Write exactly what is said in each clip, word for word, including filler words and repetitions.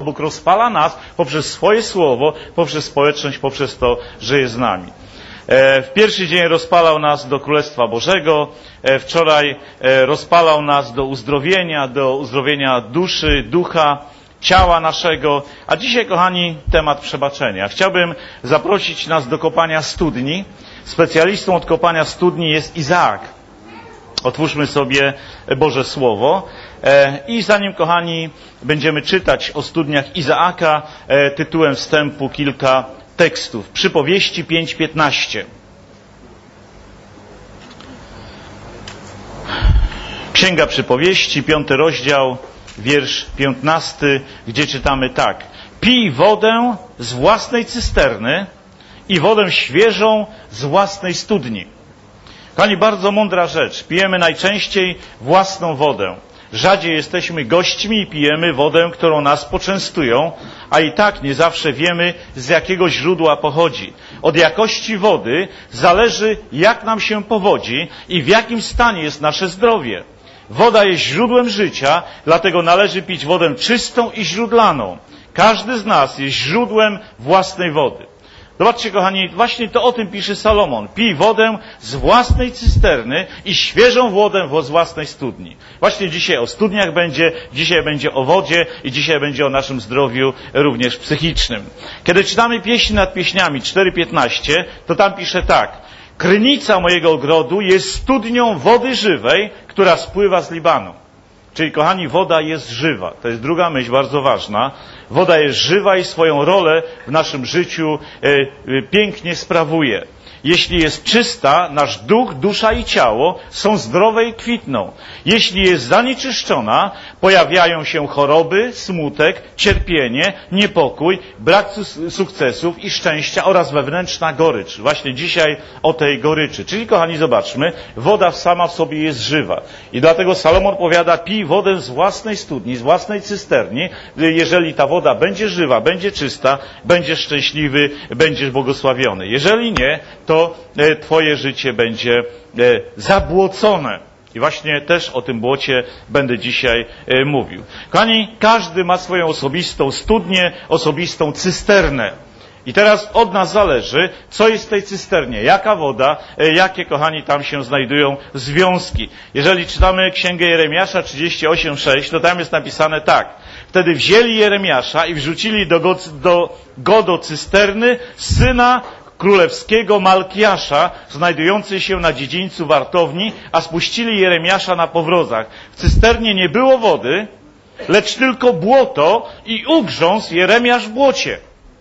Bóg rozpala nas poprzez swoje słowo, poprzez społeczność, poprzez to, że jest z nami. W pierwszy dzień rozpalał nas do Królestwa Bożego, wczoraj rozpalał nas do uzdrowienia, do uzdrowienia duszy, ducha, ciała naszego, a dzisiaj, kochani, temat przebaczenia. Chciałbym zaprosić nas do kopania studni. Specjalistą od kopania studni jest Izaak. Otwórzmy sobie Boże Słowo i zanim, kochani, będziemy czytać o studniach Izaaka, tytułem wstępu kilka tekstów. Przypowieści pięć piętnaście. Księga Przypowieści, piąty rozdział, wiersz piętnasty, gdzie czytamy tak. Pij wodę z własnej cysterny i wodę świeżą z własnej studni. Kochani, bardzo mądra rzecz. Pijemy najczęściej własną wodę. Rzadziej jesteśmy gośćmi i pijemy wodę, którą nas poczęstują, a i tak nie zawsze wiemy, z jakiego źródła pochodzi. Od jakości wody zależy, jak nam się powodzi i w jakim stanie jest nasze zdrowie. Woda jest źródłem życia, dlatego należy pić wodę czystą i źródlaną. Każdy z nas jest źródłem własnej wody. Zobaczcie, kochani, właśnie to o tym pisze Salomon. Pij wodę z własnej cysterny i świeżą wodę z własnej studni. Właśnie dzisiaj o studniach będzie, dzisiaj będzie o wodzie i dzisiaj będzie o naszym zdrowiu również psychicznym. Kiedy czytamy pieśń nad pieśniami cztery piętnaście, to tam pisze tak. Krynica mojego ogrodu jest studnią wody żywej, która spływa z Libanu. Czyli, kochani, woda jest żywa. To jest druga myśl bardzo ważna. Woda jest żywa i swoją rolę w naszym życiu e, e, pięknie sprawuje. Jeśli jest czysta, nasz duch, dusza i ciało są zdrowe i kwitną. Jeśli jest zanieczyszczona, pojawiają się choroby, smutek, cierpienie, niepokój, brak sukcesów i szczęścia oraz wewnętrzna gorycz. Właśnie dzisiaj o tej goryczy. Czyli, kochani, zobaczmy, woda sama w sobie jest żywa. I dlatego Salomon powiada, pij wodę z własnej studni, z własnej cysterni. Jeżeli ta woda będzie żywa, będzie czysta, będziesz szczęśliwy, będziesz błogosławiony. Jeżeli nie, to twoje życie będzie zabłocone. I właśnie też o tym błocie będę dzisiaj mówił. Kochani, każdy ma swoją osobistą studnię, osobistą cysternę. I teraz od nas zależy, co jest w tej cysternie, jaka woda, jakie, kochani, tam się znajdują związki. Jeżeli czytamy Księgę Jeremiasza trzydzieści osiem sześć, to tam jest napisane tak. Wtedy wzięli Jeremiasza i wrzucili do go do, go do cysterny syna królewskiego Malkiasza, znajdującej się na dziedzińcu wartowni, a spuścili Jeremiasza na powrozach. W cysternie nie było wody, lecz tylko błoto i ugrzązł Jeremiasz w błocie.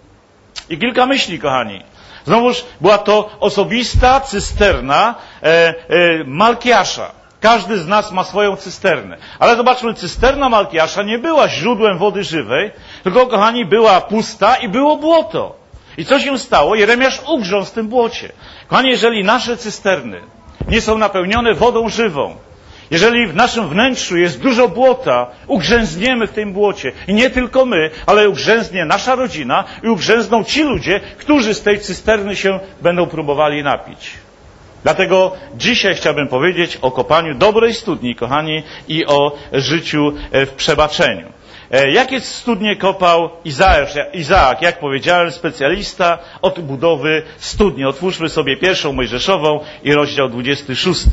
I kilka myśli, kochani. Znowuż była to osobista cysterna e, e, Malkiasza. Każdy z nas ma swoją cysternę. Ale zobaczmy, cysterna Malkiasza nie była źródłem wody żywej, tylko, kochani, była pusta i było błoto. I co się stało? Jeremiasz ugrzązł w tym błocie. Kochani, jeżeli nasze cysterny nie są napełnione wodą żywą, jeżeli w naszym wnętrzu jest dużo błota, ugrzęzniemy w tym błocie. I nie tylko my, ale ugrzęznie nasza rodzina i ugrzęzną ci ludzie, którzy z tej cysterny się będą próbowali napić. Dlatego dzisiaj chciałbym powiedzieć o kopaniu dobrej studni, kochani, i o życiu w przebaczeniu. Jakie studnie kopał Izaak? Izaak, jak powiedziałem, specjalista od budowy studni. Otwórzmy sobie pierwszą Mojżeszową i rozdział dwudziesty szósty.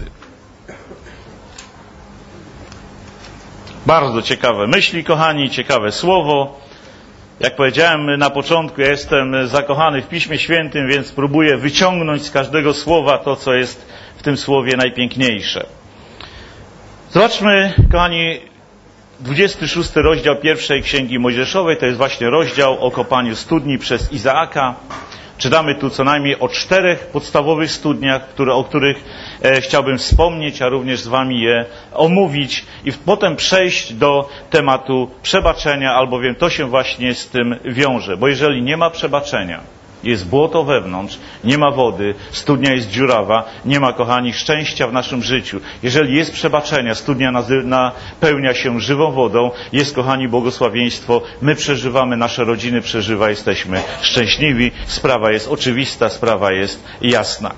Bardzo ciekawe myśli, kochani, ciekawe słowo. Jak powiedziałem na początku, ja jestem zakochany w Piśmie Świętym, więc próbuję wyciągnąć z każdego słowa to, co jest w tym słowie najpiękniejsze. Zobaczmy, kochani, dwudziesty szósty rozdział pierwszej Księgi Mojżeszowej, to jest właśnie rozdział o kopaniu studni przez Izaaka. Czytamy tu co najmniej o czterech podstawowych studniach, które, o których e, chciałbym wspomnieć, a również z wami je omówić i potem przejść do tematu przebaczenia, albowiem to się właśnie z tym wiąże. Bo jeżeli nie ma przebaczenia, jest błoto wewnątrz, nie ma wody, studnia jest dziurawa, nie ma, kochani, szczęścia w naszym życiu. Jeżeli jest przebaczenia, studnia napełnia się żywą wodą, jest, kochani, błogosławieństwo, my przeżywamy, nasze rodziny przeżywa, jesteśmy szczęśliwi, sprawa jest oczywista, sprawa jest jasna.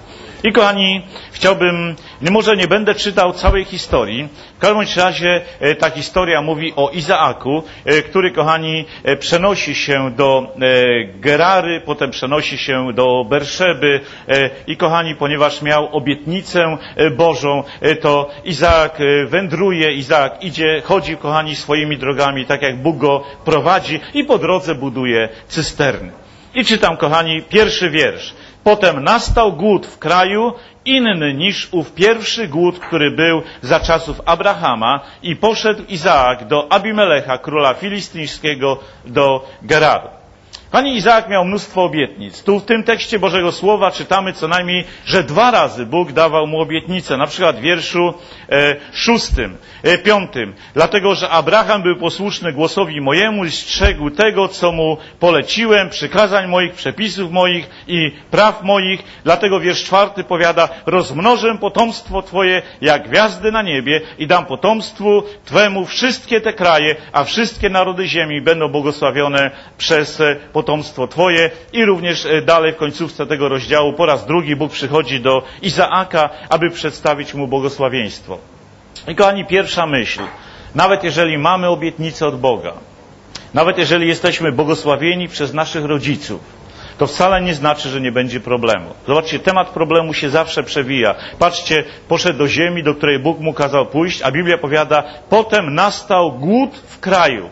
I kochani, chciałbym, może nie będę czytał całej historii, w każdym razie ta historia mówi o Izaaku, który, kochani, przenosi się do Gerary, potem przenosi się do Berszeby i, kochani, ponieważ miał obietnicę Bożą, to Izaak wędruje, Izaak idzie, chodzi, kochani, swoimi drogami, tak jak Bóg go prowadzi i po drodze buduje cysterny. I czytam, kochani, pierwszy wiersz. Potem nastał głód w kraju, inny niż ów pierwszy głód, który był za czasów Abrahama, i poszedł Izaak do Abimelecha, króla filistyńskiego, do Geraru. Pani Izaak miał mnóstwo obietnic. Tu w tym tekście Bożego Słowa czytamy co najmniej, że dwa razy Bóg dawał mu obietnicę. Na przykład w wierszu e, szóstym, e, piątym. Dlatego, że Abraham był posłuszny głosowi mojemu i strzegł tego, co mu poleciłem, przykazań moich, przepisów moich i praw moich. Dlatego wiersz czwarty powiada, rozmnożę potomstwo Twoje jak gwiazdy na niebie i dam potomstwu Twemu wszystkie te kraje, a wszystkie narody ziemi będą błogosławione przez potomstwo potomstwo Twoje. I również dalej w końcówce tego rozdziału po raz drugi Bóg przychodzi do Izaaka, aby przedstawić mu błogosławieństwo. I kochani, pierwsza myśl, nawet jeżeli mamy obietnicę od Boga, nawet jeżeli jesteśmy błogosławieni przez naszych rodziców, to wcale nie znaczy, że nie będzie problemu. Zobaczcie, temat problemu się zawsze przewija. Patrzcie, poszedł do ziemi, do której Bóg mu kazał pójść, a Biblia powiada, potem nastał głód w kraju.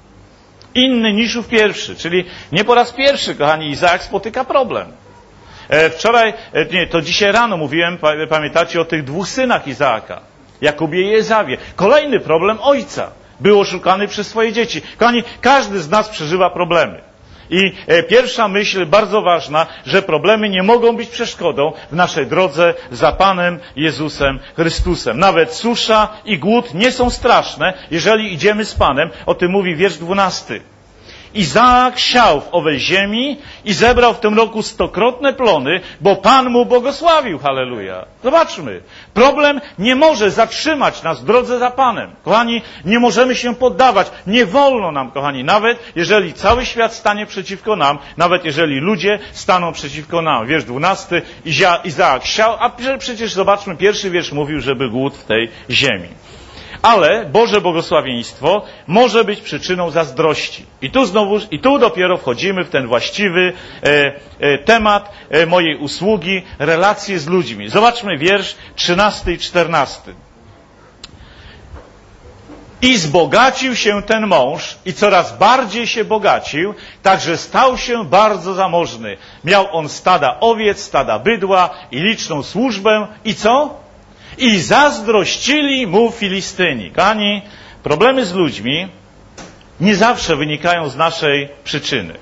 Inny niż ów pierwszy, czyli nie po raz pierwszy, kochani, Izaak spotyka problem. E, wczoraj, e, nie, to dzisiaj rano mówiłem, pamiętacie o tych dwóch synach Izaaka, Jakubie i Ezawie. Kolejny problem ojca. Był oszukany przez swoje dzieci. Kochani, każdy z nas przeżywa problemy. I e, pierwsza myśl, bardzo ważna, że problemy nie mogą być przeszkodą w naszej drodze za Panem Jezusem Chrystusem. Nawet susza i głód nie są straszne, jeżeli idziemy z Panem. O tym mówi wiersz dwunasty. Izaak siał w owej ziemi i zebrał w tym roku stokrotne plony, bo Pan mu błogosławił. Halleluja. Zobaczmy. Problem nie może zatrzymać nas w drodze za Panem. Kochani, nie możemy się poddawać. Nie wolno nam, kochani, nawet jeżeli cały świat stanie przeciwko nam, nawet jeżeli ludzie staną przeciwko nam. Wiersz dwunasty. Izaak siał, a przecież zobaczmy, pierwszy wiersz mówił, że był głód w tej ziemi. Ale Boże błogosławieństwo może być przyczyną zazdrości. I tu znowu, i tu dopiero wchodzimy w ten właściwy e, e, temat e, mojej usługi, relacje z ludźmi. Zobaczmy wiersz trzynasty i czternasty. I zbogacił się ten mąż i coraz bardziej się bogacił, także stał się bardzo zamożny. Miał on stada owiec, stada bydła i liczną służbę. I co? I zazdrościli mu Filistyni. Kochani, problemy z ludźmi nie zawsze wynikają z naszej przyczyny.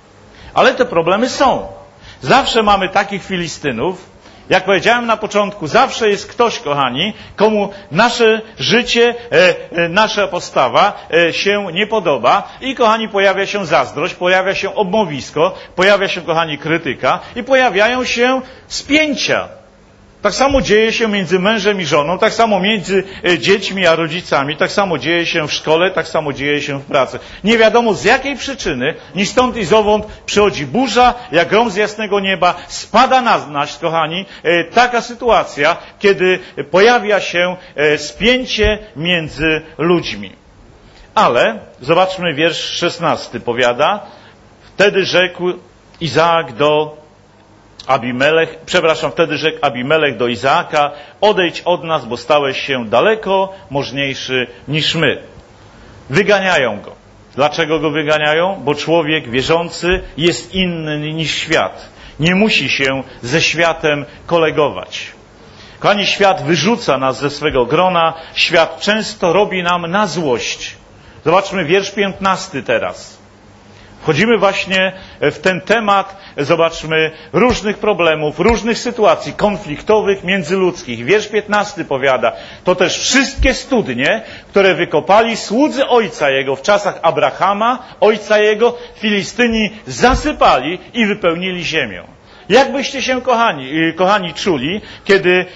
Ale te problemy są. Zawsze mamy takich Filistynów. Jak powiedziałem na początku, zawsze jest ktoś, kochani, komu nasze życie, e, nasza postawa e, się nie podoba. I, kochani, pojawia się zazdrość, pojawia się obmowisko, pojawia się, kochani, krytyka i pojawiają się spięcia. Tak samo dzieje się między mężem i żoną, tak samo między dziećmi a rodzicami, tak samo dzieje się w szkole, tak samo dzieje się w pracy. Nie wiadomo z jakiej przyczyny, ni stąd i zowąd przychodzi burza, jak grom z jasnego nieba, spada na nas, kochani, taka sytuacja, kiedy pojawia się spięcie między ludźmi. Ale, zobaczmy wiersz szesnasty, powiada, wtedy rzekł Izaak do Abimelech, przepraszam, wtedy rzekł Abimelech do Izaaka, odejdź od nas, bo stałeś się daleko możniejszy niż my. Wyganiają go. Dlaczego go wyganiają? Bo człowiek wierzący jest inny niż świat. Nie musi się ze światem kolegować. Kochani, świat wyrzuca nas ze swego grona, świat często robi nam na złość. Zobaczmy wiersz piętnasty teraz. Wchodzimy właśnie w ten temat, zobaczmy, różnych problemów, różnych sytuacji konfliktowych międzyludzkich. Wiersz piętnasty powiada, to też wszystkie studnie, które wykopali słudzy ojca jego w czasach Abrahama, ojca jego, Filistyni zasypali i wypełnili ziemię. Jak byście się, kochani, kochani, czuli, kiedy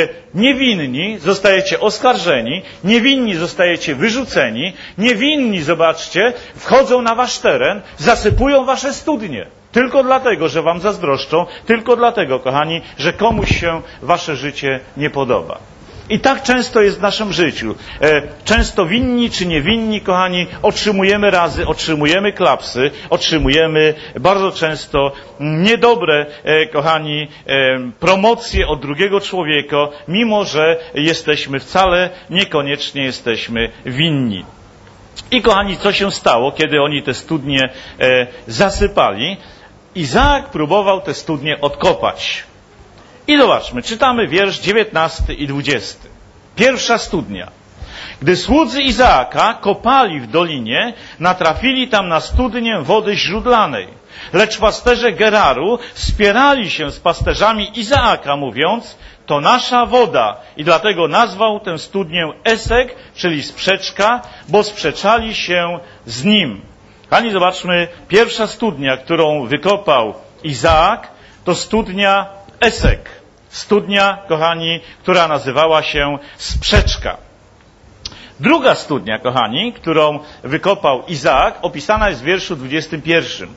niewinni zostajecie oskarżeni, niewinni zostajecie wyrzuceni, niewinni, zobaczcie, wchodzą na wasz teren, zasypują wasze studnie. Tylko dlatego, że wam zazdroszczą, tylko dlatego, kochani, że komuś się wasze życie nie podoba. I tak często jest w naszym życiu. Często winni czy niewinni, kochani, otrzymujemy razy, otrzymujemy klapsy, otrzymujemy bardzo często niedobre, kochani, promocje od drugiego człowieka, mimo że jesteśmy wcale niekoniecznie jesteśmy winni. I kochani, co się stało, kiedy oni te studnie zasypali? Izaak próbował te studnie odkopać. I zobaczmy, czytamy wiersz dziewiętnasty i dwudziesty. Pierwsza studnia. Gdy słudzy Izaaka kopali w dolinie, natrafili tam na studnię wody źródlanej. Lecz pasterze Geraru spierali się z pasterzami Izaaka, mówiąc, to nasza woda. I dlatego nazwał tę studnię Esek, czyli sprzeczka, bo sprzeczali się z nim. Kochani, zobaczmy, pierwsza studnia, którą wykopał Izaak, to studnia Esek. Studnia, kochani, która nazywała się Sprzeczka. Druga studnia, kochani, którą wykopał Izaak, opisana jest w wierszu dwudziestym pierwszym.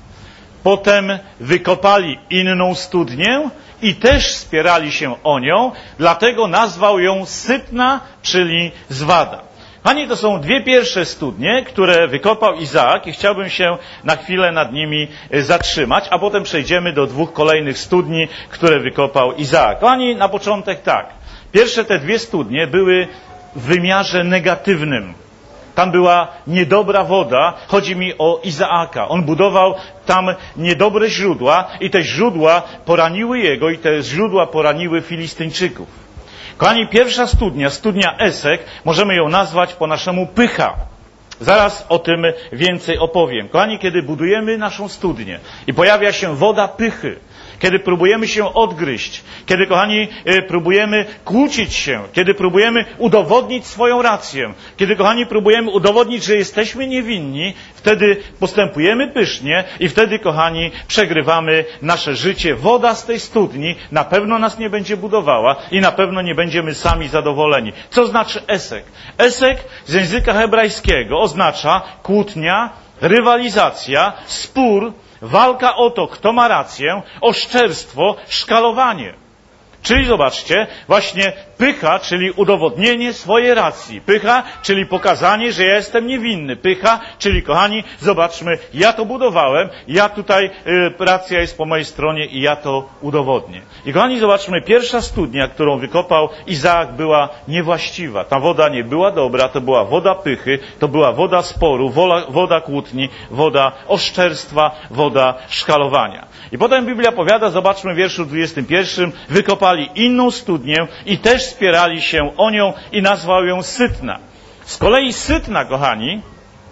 Potem wykopali inną studnię i też spierali się o nią, dlatego nazwał ją Sytna, czyli Zwada. Kochani, to są dwie pierwsze studnie, które wykopał Izaak i chciałbym się na chwilę nad nimi zatrzymać, a potem przejdziemy do dwóch kolejnych studni, które wykopał Izaak. Kochani, na początek tak. Pierwsze te dwie studnie były w wymiarze negatywnym. Tam była niedobra woda. Chodzi mi o Izaaka. On budował tam niedobre źródła i te źródła poraniły jego i te źródła poraniły Filistyńczyków. Kochani, pierwsza studnia, studnia Esek, możemy ją nazwać po naszemu pycha. Zaraz o tym więcej opowiem. Kochani, kiedy budujemy naszą studnię i pojawia się woda pychy, kiedy próbujemy się odgryźć, kiedy, kochani, próbujemy kłócić się, kiedy próbujemy udowodnić swoją rację, kiedy, kochani, próbujemy udowodnić, że jesteśmy niewinni, wtedy postępujemy pysznie i wtedy, kochani, przegrywamy nasze życie. Woda z tej studni na pewno nas nie będzie budowała i na pewno nie będziemy sami zadowoleni. Co znaczy Esek? Esek z języka hebrajskiego oznacza kłótnia, rywalizacja, spór, walka o to, kto ma rację, oszczerstwo, szkalowanie. Czyli zobaczcie, właśnie pycha, czyli udowodnienie swojej racji. Pycha, czyli pokazanie, że ja jestem niewinny. Pycha, czyli, kochani, zobaczmy, ja to budowałem, ja tutaj, y, racja jest po mojej stronie i ja to udowodnię. I, kochani, zobaczmy, pierwsza studnia, którą wykopał Izaak, była niewłaściwa. Ta woda nie była dobra, to była woda pychy, to była woda sporu, woda, woda kłótni, woda oszczerstwa, woda szkalowania. I potem Biblia powiada, zobaczmy w wierszu dwudziestym pierwszym, wykopali inną studnię i też spierali się o nią i nazwał ją Sytna. Z kolei Sytna, kochani,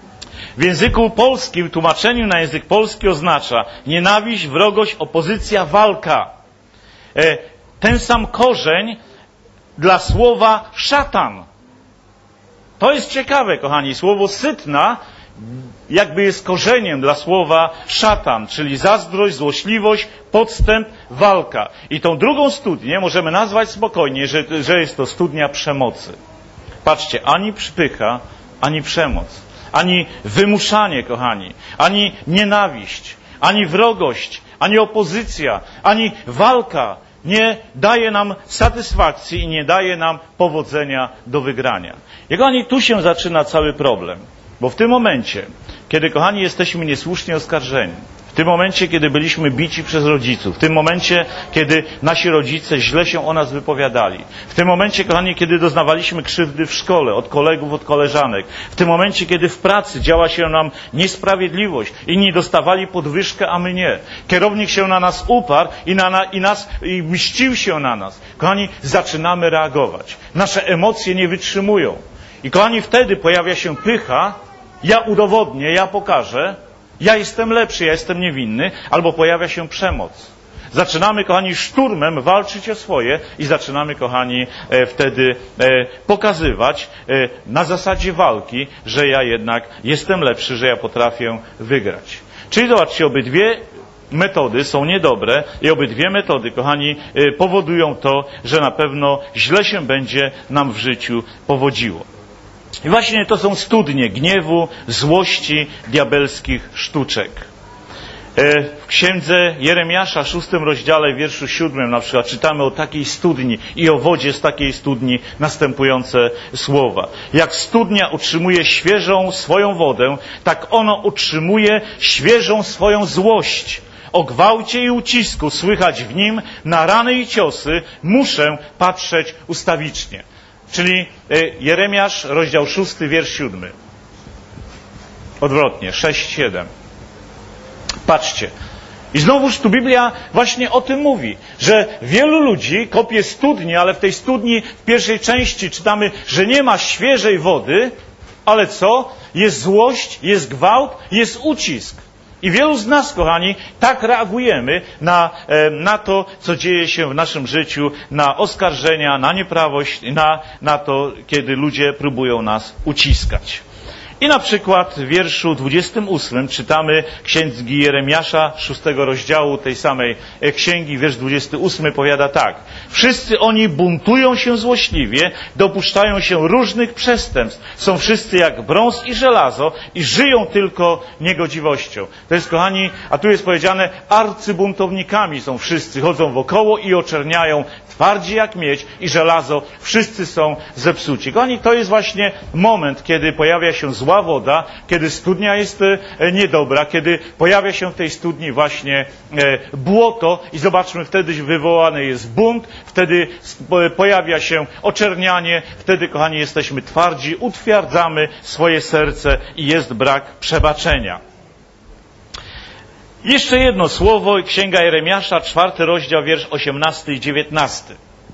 w języku polskim, w tłumaczeniu na język polski oznacza nienawiść, wrogość, opozycja, walka. E, ten sam korzeń dla słowa szatan. To jest ciekawe, kochani. Słowo Sytna jakby jest korzeniem dla słowa szatan, czyli zazdrość, złośliwość, podstęp, walka. I tą drugą studnię możemy nazwać spokojnie, że, że jest to studnia przemocy. Patrzcie, ani przypycha, ani przemoc, ani wymuszanie, kochani, ani nienawiść, ani wrogość, ani opozycja, ani walka nie daje nam satysfakcji i nie daje nam powodzenia do wygrania. I, kochani, tu się zaczyna cały problem. Bo w tym momencie, kiedy, kochani, jesteśmy niesłusznie oskarżeni, w tym momencie, kiedy byliśmy bici przez rodziców, w tym momencie, kiedy nasi rodzice źle się o nas wypowiadali, w tym momencie, kochani, kiedy doznawaliśmy krzywdy w szkole, od kolegów, od koleżanek, w tym momencie, kiedy w pracy działa się nam niesprawiedliwość, inni dostawali podwyżkę, a my nie. Kierownik się na nas uparł i, na, na, i, nas, i mścił się na nas. Kochani, zaczynamy reagować. Nasze emocje nie wytrzymują. I, kochani, wtedy pojawia się pycha, ja udowodnię, ja pokażę, ja jestem lepszy, ja jestem niewinny, albo pojawia się przemoc. Zaczynamy, kochani, szturmem walczyć o swoje i zaczynamy, kochani, e, wtedy e, pokazywać e, na zasadzie walki, że ja jednak jestem lepszy, że ja potrafię wygrać. Czyli zobaczcie, obydwie metody są niedobre i obydwie metody, kochani, e, powodują to, że na pewno źle się będzie nam w życiu powodziło. I właśnie to są studnie gniewu, złości, diabelskich sztuczek. W księdze Jeremiasza, szóstym rozdziale, w wierszu siódmym na przykład czytamy o takiej studni i o wodzie z takiej studni następujące słowa. Jak studnia utrzymuje świeżą swoją wodę, tak ono utrzymuje świeżą swoją złość. O gwałcie i ucisku słychać w nim, na rany i ciosy muszę patrzeć ustawicznie. Czyli Jeremiasz, rozdział szósty, wiersz siódmy. Odwrotnie, sześć, siedem. Patrzcie. I znowuż tu Biblia właśnie o tym mówi, że wielu ludzi kopie studni, ale w tej studni w pierwszej części czytamy, że nie ma świeżej wody, ale co? Jest złość, jest gwałt, jest ucisk. I wielu z nas, kochani, tak reagujemy na, na to, co dzieje się w naszym życiu, na oskarżenia, na nieprawość, na, na to, kiedy ludzie próbują nas uciskać. I na przykład w wierszu dwudziestym ósmym czytamy księgi Jeremiasza, szóstego rozdziału tej samej księgi, wiersz dwudziesty ósmy powiada tak. Wszyscy oni buntują się złośliwie, dopuszczają się różnych przestępstw. Są wszyscy jak brąz i żelazo i żyją tylko niegodziwością. To jest, kochani, a tu jest powiedziane, arcybuntownikami są wszyscy, chodzą wokoło i oczerniają, twardzi jak miedź i żelazo, wszyscy są zepsuci. Kochani, to jest właśnie moment, kiedy pojawia się zła woda, kiedy studnia jest niedobra, kiedy pojawia się w tej studni właśnie błoto i zobaczmy, wtedy wywołany jest bunt, wtedy pojawia się oczernianie, wtedy, kochani, jesteśmy twardzi, utwierdzamy swoje serce i jest brak przebaczenia. Jeszcze jedno słowo, księga Jeremiasza, czwarty rozdział, wiersz osiemnasty i dziewiętnasty.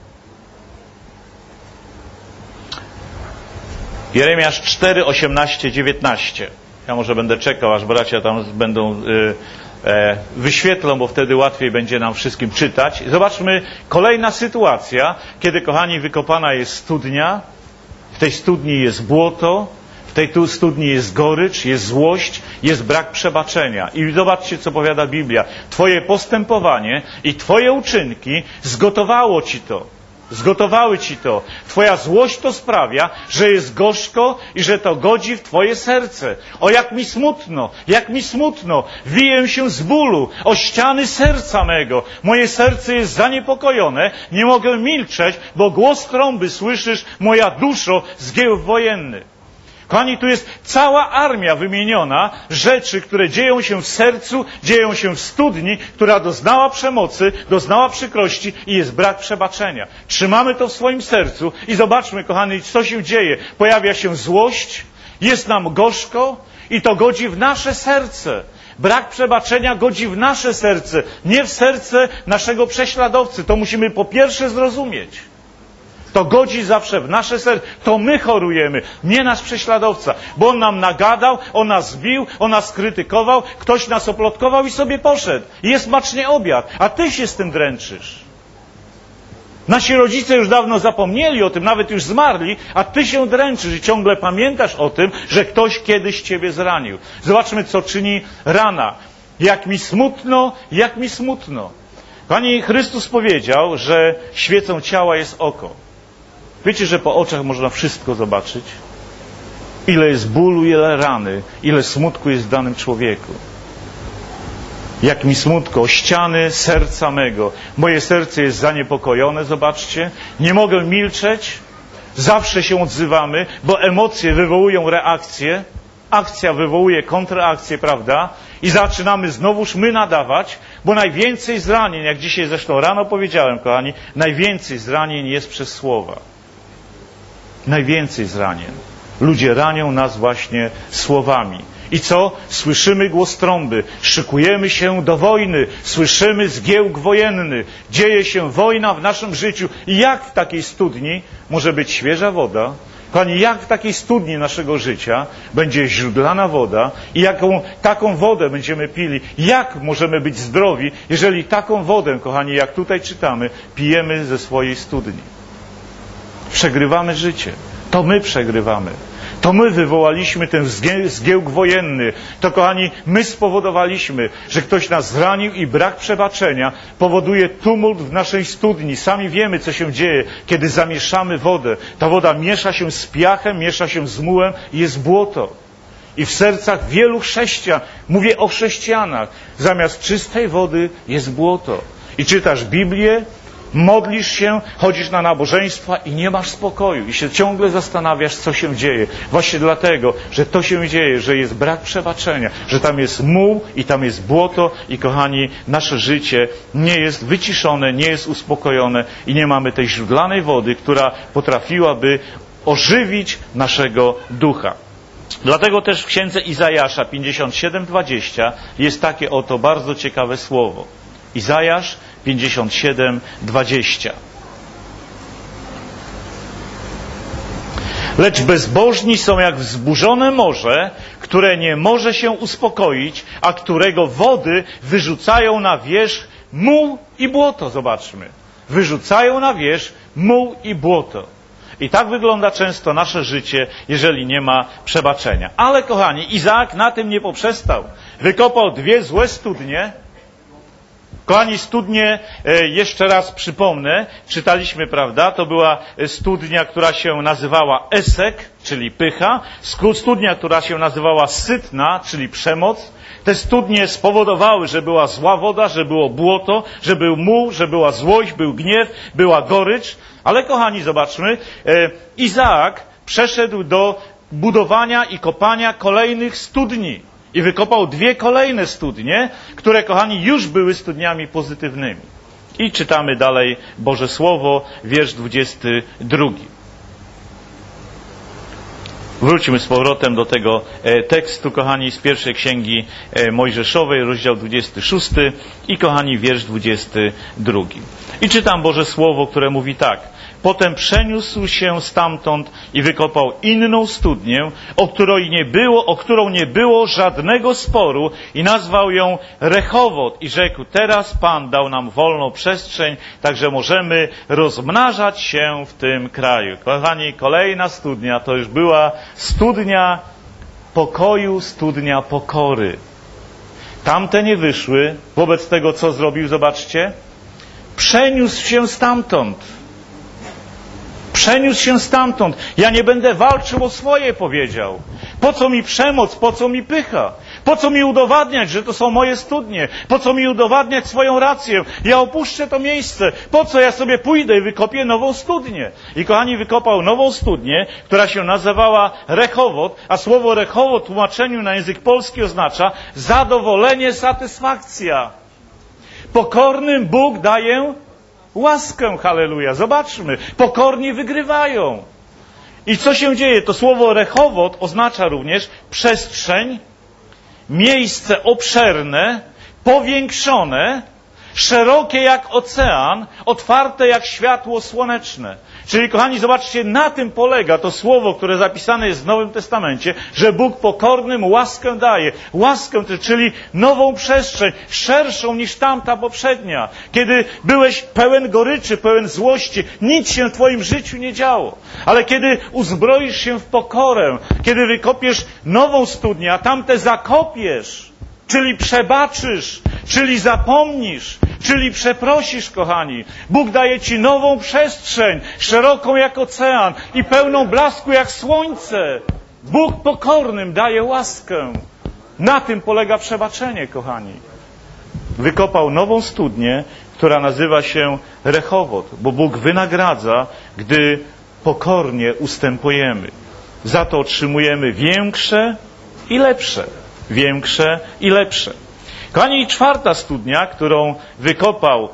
Jeremiasz cztery, osiemnaście, dziewiętnaście. Ja może będę czekał, aż bracia tam będą y, e, wyświetlą, bo wtedy łatwiej będzie nam wszystkim czytać. Zobaczmy, kolejna sytuacja, kiedy, kochani, wykopana jest studnia, w tej studni jest błoto, w tej tu studni jest gorycz, jest złość, jest brak przebaczenia. I zobaczcie, co powiada Biblia. Twoje postępowanie i Twoje uczynki zgotowało Ci to. Zgotowały Ci to. Twoja złość to sprawia, że jest gorzko i że to godzi w Twoje serce. O, jak mi smutno, jak mi smutno. Wiję się z bólu o ściany serca mego. Moje serce jest zaniepokojone. Nie mogę milczeć, bo głos trąby słyszysz, moja duszo, zgiełk wojenny. Kochani, tu jest cała armia wymieniona rzeczy, które dzieją się w sercu, dzieją się w studni, która doznała przemocy, doznała przykrości i jest brak przebaczenia. Trzymamy to w swoim sercu i zobaczmy, kochani, co się dzieje. Pojawia się złość, jest nam gorzko i to godzi w nasze serce. Brak przebaczenia godzi w nasze serce, nie w serce naszego prześladowcy. To musimy po pierwsze zrozumieć. To godzi zawsze w nasze serce. To my chorujemy, nie nasz prześladowca. Bo on nam nagadał, on nas zbił, on nas skrytykował, ktoś nas oplotkował i sobie poszedł. I jest smacznie obiad, a ty się z tym dręczysz. Nasi rodzice już dawno zapomnieli o tym, nawet już zmarli, a ty się dręczysz i ciągle pamiętasz o tym, że ktoś kiedyś ciebie zranił. Zobaczmy, co czyni rana. Jak mi smutno, jak mi smutno. Pani Chrystus powiedział, że świecą ciała jest oko. Wiecie, że po oczach można wszystko zobaczyć? Ile jest bólu, ile rany, ile smutku jest w danym człowieku. Jak mi smutko, o ściany serca mego. Moje serce jest zaniepokojone, zobaczcie. Nie mogę milczeć. Zawsze się odzywamy, bo emocje wywołują reakcję. Akcja wywołuje kontraakcję, prawda? I zaczynamy znowuż my nadawać, bo najwięcej zranień, jak dzisiaj zresztą rano powiedziałem, kochani, najwięcej zranień jest przez słowa. Najwięcej zranień. Ludzie ranią nas właśnie słowami. I co? Słyszymy głos trąby, szykujemy się do wojny, słyszymy zgiełk wojenny, dzieje się wojna w naszym życiu. I jak w takiej studni może być świeża woda? Kochani, jak w takiej studni naszego życia będzie źródlana woda i jaką taką wodę będziemy pili? Jak możemy być zdrowi, jeżeli taką wodę, kochani, jak tutaj czytamy, pijemy ze swojej studni? Przegrywamy życie. To my przegrywamy. To my wywołaliśmy ten zgiełk wojenny. To, kochani, my spowodowaliśmy, że ktoś nas zranił i brak przebaczenia powoduje tumult w naszej studni. Sami wiemy, co się dzieje, kiedy zamieszamy wodę. Ta woda miesza się z piachem, miesza się z mułem i jest błoto. I w sercach wielu chrześcijan, mówię o chrześcijanach, zamiast czystej wody jest błoto. I czytasz Biblię, modlisz się, chodzisz na nabożeństwa i nie masz spokoju. I się ciągle zastanawiasz, co się dzieje. Właśnie dlatego, że to się dzieje, że jest brak przebaczenia, że tam jest muł i tam jest błoto. I kochani, nasze życie nie jest wyciszone, nie jest uspokojone i nie mamy tej źródlanej wody, która potrafiłaby ożywić naszego ducha. Dlatego też w księdze Izajasza pięćdziesiąt siedem, dwadzieścia jest takie oto bardzo ciekawe słowo. Izajasz pięćdziesiąt siedem, dwadzieścia. Lecz bezbożni są jak wzburzone morze, które nie może się uspokoić, a którego wody wyrzucają na wierzch muł i błoto. Zobaczmy. Wyrzucają na wierzch muł i błoto. I tak wygląda często nasze życie, jeżeli nie ma przebaczenia. Ale kochani, Izaak na tym nie poprzestał. Wykopał dwie złe studnie. Kochani, studnie, jeszcze raz przypomnę, czytaliśmy, prawda, to była studnia, która się nazywała Esek, czyli pycha, studnia, która się nazywała Sytna, czyli przemoc. Te studnie spowodowały, że była zła woda, że było błoto, że był muł, że była złość, był gniew, była gorycz. Ale kochani, zobaczmy, Izaak przeszedł do budowania i kopania kolejnych studni. I wykopał dwie kolejne studnie, które, kochani, już były studniami pozytywnymi. I czytamy dalej Boże Słowo, wiersz dwudziesty drugi. Wróćmy z powrotem do tego tekstu, kochani, z pierwszej księgi Mojżeszowej, rozdział dwudziesty szósty i, kochani, wiersz dwudziesty drugi. I czytam Boże Słowo, które mówi tak. Potem przeniósł się stamtąd i wykopał inną studnię, o której nie było, o którą nie było żadnego sporu i nazwał ją Rechowot i rzekł, teraz Pan dał nam wolną przestrzeń, także możemy rozmnażać się w tym kraju. Kochani, kolejna studnia to już była studnia pokoju, studnia pokory. Tamte nie wyszły, wobec tego co zrobił, zobaczcie, przeniósł się stamtąd. Przeniósł się stamtąd. Ja nie będę walczył o swoje, powiedział. Po co mi przemoc? Po co mi pycha? Po co mi udowadniać, że to są moje studnie? Po co mi udowadniać swoją rację? Ja opuszczę to miejsce. Po co ja sobie pójdę i wykopię nową studnię? I kochani, wykopał nową studnię, która się nazywała Rechowot, a słowo Rechowot w tłumaczeniu na język polski oznacza zadowolenie, satysfakcja. Pokornym Bóg daje łaskę, halleluja. Zobaczmy, pokorni wygrywają. I co się dzieje? To słowo Rechowot oznacza również przestrzeń, miejsce obszerne, powiększone, szerokie jak ocean, otwarte jak światło słoneczne. Czyli, kochani, zobaczcie, na tym polega to słowo, które zapisane jest w Nowym Testamencie, że Bóg pokornym łaskę daje. Łaskę, czyli nową przestrzeń, szerszą niż tamta poprzednia. Kiedy byłeś pełen goryczy, pełen złości, nic się w twoim życiu nie działo. Ale kiedy uzbroisz się w pokorę, kiedy wykopiesz nową studnię, a tamte zakopiesz, czyli przebaczysz, czyli zapomnisz, czyli przeprosisz, kochani. Bóg daje ci nową przestrzeń, szeroką jak ocean i pełną blasku jak słońce. Bóg pokornym daje łaskę. Na tym polega przebaczenie, kochani. Wykopał nową studnię, która nazywa się Rechowot, bo Bóg wynagradza, gdy pokornie ustępujemy. Za to otrzymujemy większe i lepsze. Większe i lepsze. Kochani, czwarta studnia, którą wykopał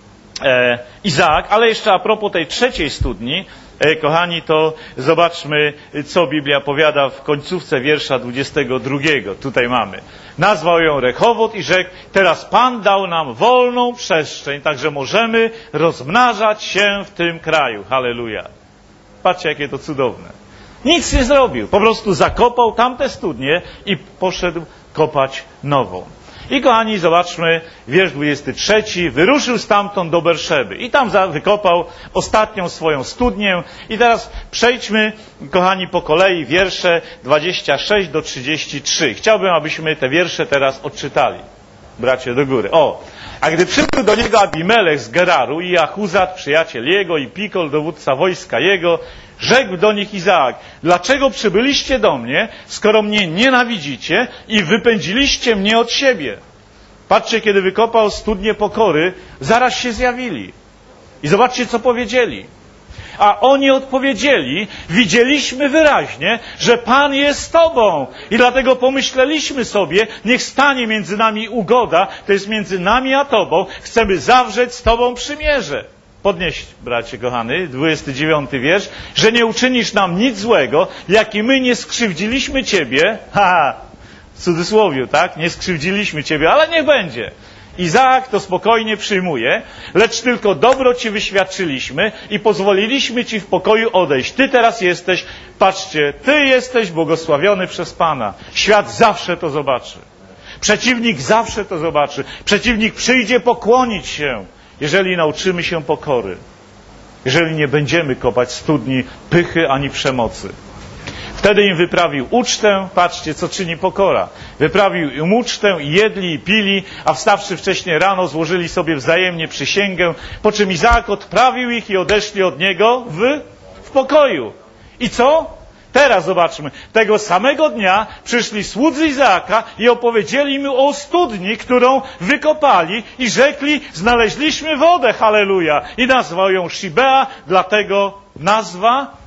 e, Izaak, ale jeszcze a propos tej trzeciej studni, e, kochani, to zobaczmy, co Biblia powiada w końcówce wiersza dwudziestego drugiego. Tutaj mamy. Nazwał ją Rechowot i rzekł, teraz Pan dał nam wolną przestrzeń, także możemy rozmnażać się w tym kraju. Halleluja. Patrzcie, jakie to cudowne. Nic nie zrobił. Po prostu zakopał tamte studnie i poszedł kopać nową. I kochani, zobaczmy, wiersz dwudziesty trzeci. Wyruszył stamtąd do Berszeby. I tam wykopał ostatnią swoją studnię. I teraz przejdźmy, kochani, po kolei wiersze dwadzieścia sześć do trzydziestu trzech. Chciałbym, abyśmy te wiersze teraz odczytali. bracie, do góry. O, a gdy przybył do niego Abimelech z Geraru i Achuzat, przyjaciel jego, i Pikol, dowódca wojska jego, rzekł do nich Izaak: dlaczego przybyliście do mnie, skoro mnie nienawidzicie i wypędziliście mnie od siebie? Patrzcie, kiedy wykopał studnię pokory, zaraz się zjawili. I zobaczcie, co powiedzieli. A oni odpowiedzieli: widzieliśmy wyraźnie, że Pan jest z Tobą i dlatego pomyśleliśmy sobie, niech stanie między nami ugoda, to jest między nami a Tobą, chcemy zawrzeć z Tobą przymierze. Podnieść, bracie kochany, dwudziesty dziewiąty wiersz, że nie uczynisz nam nic złego, jak i my nie skrzywdziliśmy Ciebie. Ha, w cudzysłowie, tak? Nie skrzywdziliśmy Ciebie, ale niech będzie. Izaak to spokojnie przyjmuje, lecz tylko dobro Ci wyświadczyliśmy i pozwoliliśmy Ci w pokoju odejść. Ty teraz jesteś, patrzcie, Ty jesteś błogosławiony przez Pana. Świat zawsze to zobaczy. Przeciwnik zawsze to zobaczy. Przeciwnik przyjdzie pokłonić się, jeżeli nauczymy się pokory. Jeżeli nie będziemy kopać studni pychy ani przemocy. Wtedy im wyprawił ucztę, patrzcie, co czyni pokora. Wyprawił im ucztę i jedli i pili, a wstawszy wcześnie rano złożyli sobie wzajemnie przysięgę, po czym Izaak odprawił ich i odeszli od niego w, w pokoju. I co? Teraz zobaczmy. Tego samego dnia przyszli słudzy Izaaka i opowiedzieli mu o studni, którą wykopali i rzekli: znaleźliśmy wodę, halleluja. I nazwał ją Shibea, dlatego nazwa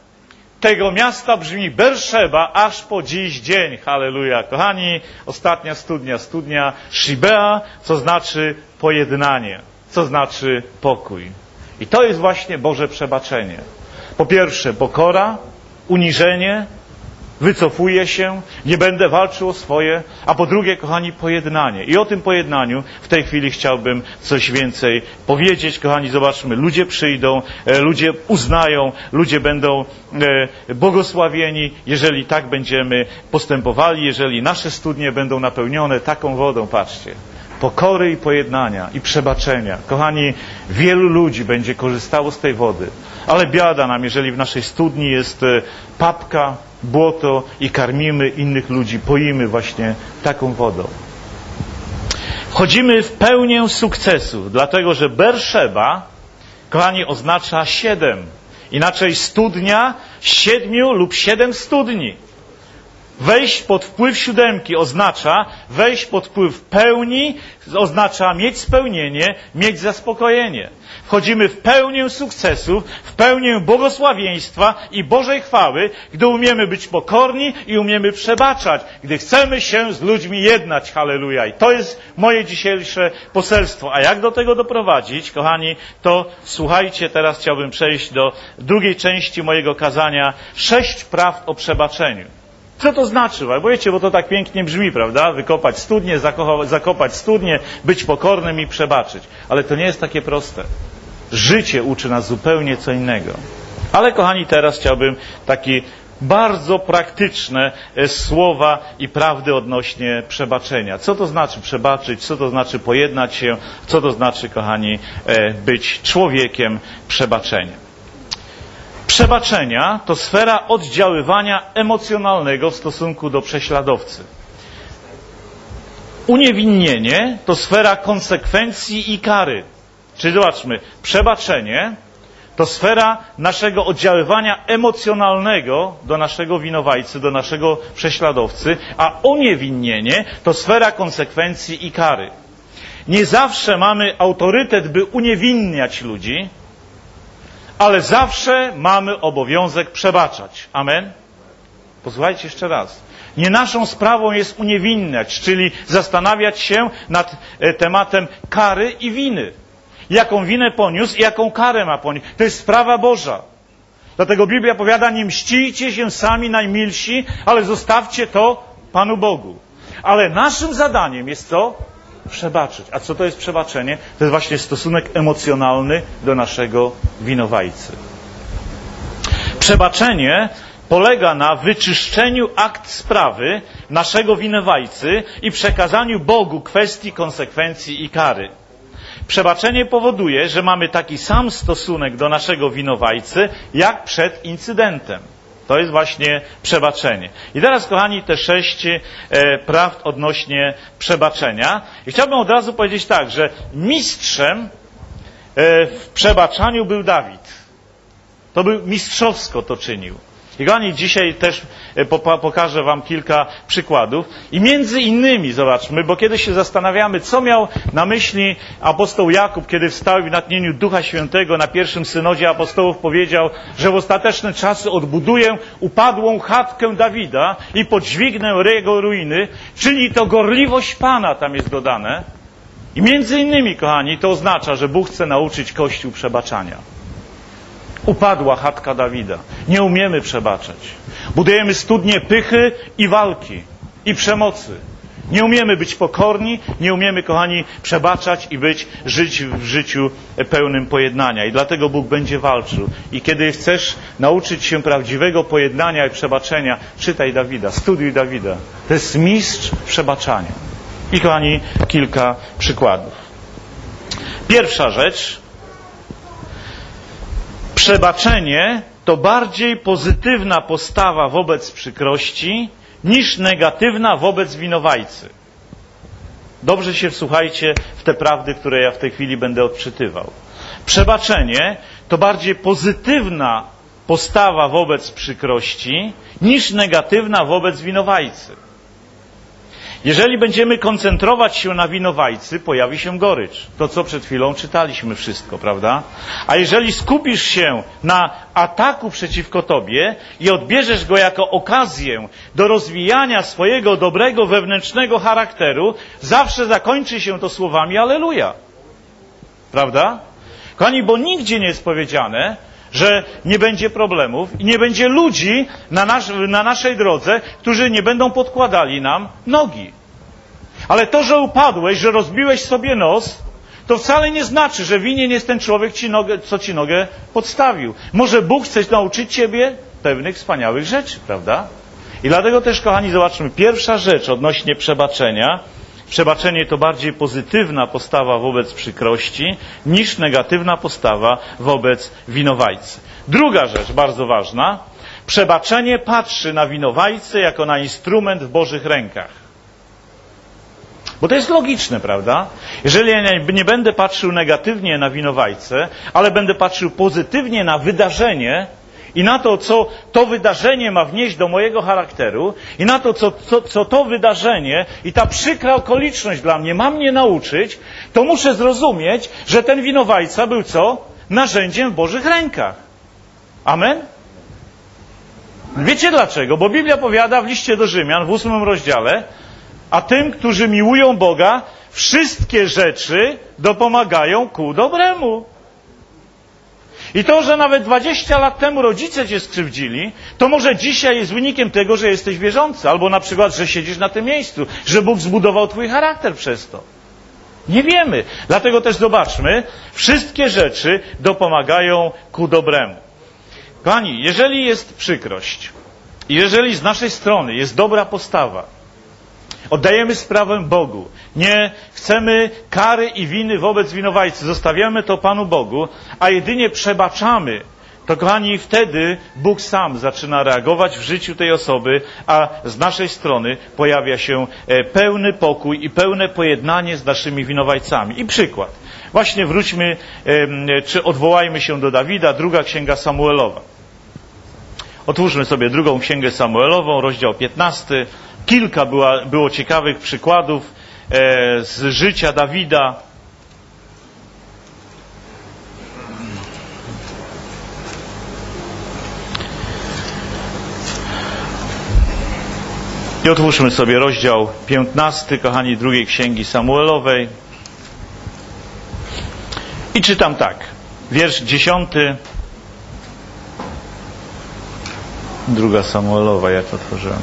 tego miasta brzmi Berszeba aż po dziś dzień. Halleluja. Kochani, ostatnia studnia, studnia Shibea, co znaczy pojednanie, co znaczy pokój. I to jest właśnie Boże przebaczenie. Po pierwsze pokora, uniżenie, wycofuję się, nie będę walczył o swoje, a po drugie, kochani, pojednanie. I o tym pojednaniu w tej chwili chciałbym coś więcej powiedzieć. Kochani, zobaczmy, ludzie przyjdą, ludzie uznają, ludzie będą błogosławieni, jeżeli tak będziemy postępowali, jeżeli nasze studnie będą napełnione taką wodą, patrzcie, pokory i pojednania i przebaczenia. Kochani, wielu ludzi będzie korzystało z tej wody, ale biada nam, jeżeli w naszej studni jest papka, błoto i karmimy innych ludzi, poimy właśnie taką wodą. Wchodzimy w pełnię sukcesów, dlatego że Berszeba, kochani, oznacza siedem. Inaczej studnia siedmiu lub siedem studni. Wejść pod wpływ siódemki oznacza wejść pod wpływ pełni, oznacza mieć spełnienie, mieć zaspokojenie. Wchodzimy w pełnię sukcesów, w pełnię błogosławieństwa i Bożej chwały, gdy umiemy być pokorni i umiemy przebaczać, gdy chcemy się z ludźmi jednać. Halleluja. I to jest moje dzisiejsze poselstwo. A jak do tego doprowadzić, kochani, to słuchajcie, teraz chciałbym przejść do drugiej części mojego kazania. Sześć prawd o przebaczeniu. Co to znaczy? Bo wiecie, bo to tak pięknie brzmi, prawda? Wykopać studnię, zakopać studnię, być pokornym i przebaczyć. Ale to nie jest takie proste. Życie uczy nas zupełnie co innego. Ale kochani, teraz chciałbym takie bardzo praktyczne słowa i prawdy odnośnie przebaczenia. Co to znaczy przebaczyć? Co to znaczy pojednać się? Co to znaczy, kochani, być człowiekiem przebaczenia? Przebaczenia to sfera oddziaływania emocjonalnego w stosunku do prześladowcy. Uniewinnienie to sfera konsekwencji i kary. Czyli zobaczmy, przebaczenie to sfera naszego oddziaływania emocjonalnego do naszego winowajcy, do naszego prześladowcy, a uniewinnienie to sfera konsekwencji i kary. Nie zawsze mamy autorytet, by uniewinniać ludzi, ale zawsze mamy obowiązek przebaczać. Amen? Posłuchajcie jeszcze raz. Nie naszą sprawą jest uniewinniać, czyli zastanawiać się nad tematem kary i winy. Jaką winę poniósł i jaką karę ma ponieść. To jest sprawa Boża. Dlatego Biblia powiada: nie mścijcie się sami najmilsi, ale zostawcie to Panu Bogu. Ale naszym zadaniem jest co? Przebaczyć. A co to jest przebaczenie? To jest właśnie stosunek emocjonalny do naszego winowajcy. Przebaczenie polega na wyczyszczeniu akt sprawy naszego winowajcy i przekazaniu Bogu kwestii konsekwencji i kary. Przebaczenie powoduje, że mamy taki sam stosunek do naszego winowajcy, jak przed incydentem. To jest właśnie przebaczenie. I teraz, kochani, te sześć e, prawd odnośnie przebaczenia. I chciałbym od razu powiedzieć tak, że mistrzem e, w przebaczaniu był Dawid. To był mistrzowsko to czynił. I kochani, dzisiaj też pokażę wam kilka przykładów. I między innymi, zobaczmy, bo kiedy się zastanawiamy, co miał na myśli apostoł Jakub, kiedy wstał i w natchnieniu Ducha Świętego na pierwszym synodzie apostołów powiedział, że w ostateczne czasy odbuduję upadłą chatkę Dawida i podźwignę jego ruiny, czyli to gorliwość Pana tam jest dodane. I między innymi, kochani, to oznacza, że Bóg chce nauczyć Kościół przebaczania. Upadła chatka Dawida. Nie umiemy przebaczać. Budujemy studnie pychy i walki, i przemocy. Nie umiemy być pokorni, nie umiemy, kochani, przebaczać i być, żyć w życiu pełnym pojednania. I dlatego Bóg będzie walczył. I kiedy chcesz nauczyć się prawdziwego pojednania i przebaczenia, czytaj Dawida, studiuj Dawida. To jest mistrz przebaczania. I, kochani, kilka przykładów. Pierwsza rzecz. Przebaczenie to bardziej pozytywna postawa wobec przykrości niż negatywna wobec winowajcy. Dobrze się wsłuchajcie w te prawdy, które ja w tej chwili będę odczytywał. Przebaczenie to bardziej pozytywna postawa wobec przykrości niż negatywna wobec winowajcy. Jeżeli będziemy koncentrować się na winowajcy, pojawi się gorycz. To, co przed chwilą czytaliśmy wszystko, prawda? A jeżeli skupisz się na ataku przeciwko tobie i odbierzesz go jako okazję do rozwijania swojego dobrego wewnętrznego charakteru, zawsze zakończy się to słowami Alleluja. Prawda? Kochani, bo nigdzie nie jest powiedziane, że nie będzie problemów i nie będzie ludzi na, nasz, na naszej drodze, którzy nie będą podkładali nam nogi. Ale to, że upadłeś, że rozbiłeś sobie nos, to wcale nie znaczy, że winien jest ten człowiek, ci nogę, co ci nogę podstawił. Może Bóg chce nauczyć ciebie pewnych wspaniałych rzeczy, prawda? I dlatego też, kochani, zobaczmy, pierwsza rzecz odnośnie przebaczenia. Przebaczenie to bardziej pozytywna postawa wobec przykrości niż negatywna postawa wobec winowajcy. Druga rzecz, bardzo ważna. Przebaczenie patrzy na winowajcę jako na instrument w Bożych rękach. Bo to jest logiczne, prawda? Jeżeli ja nie, nie będę patrzył negatywnie na winowajcę, ale będę patrzył pozytywnie na wydarzenie i na to, co to wydarzenie ma wnieść do mojego charakteru i na to, co, co, co to wydarzenie i ta przykra okoliczność dla mnie ma mnie nauczyć, to muszę zrozumieć, że ten winowajca był co? Narzędziem w Bożych rękach. Amen? Wiecie dlaczego? Bo Biblia powiada w liście do Rzymian w ósmym rozdziale, a tym, którzy miłują Boga, wszystkie rzeczy dopomagają ku dobremu. I to, że nawet dwadzieścia lat temu rodzice cię skrzywdzili, to może dzisiaj jest wynikiem tego, że jesteś wierzący. Albo na przykład, że siedzisz na tym miejscu, że Bóg zbudował twój charakter przez to. Nie wiemy. Dlatego też zobaczmy, wszystkie rzeczy dopomagają ku dobremu. Kochani, jeżeli jest przykrość, jeżeli z naszej strony jest dobra postawa, oddajemy sprawę Bogu, nie chcemy kary i winy wobec winowajcy, zostawiamy to Panu Bogu, a jedynie przebaczamy, to, kochani, wtedy Bóg sam zaczyna reagować w życiu tej osoby, a z naszej strony pojawia się pełny pokój i pełne pojednanie z naszymi winowajcami. I przykład. Właśnie wróćmy, czy odwołajmy się do Dawida, druga księga Samuelowa. Otwórzmy sobie drugą księgę Samuelową, rozdział piętnasty. Kilka była, było ciekawych przykładów e, z życia Dawida. I otwórzmy sobie rozdział piętnasty, kochani, drugiej księgi Samuelowej. I czytam tak. Wiersz dziesiąty. Druga Samuelowa, jak otworzyłem.